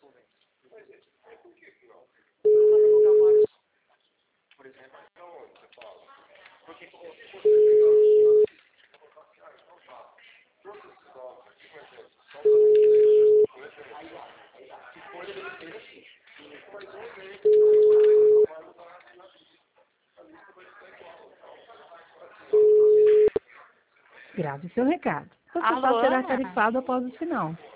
Grave seu recado. O total Alô, será Ana? tarifado após o sinal.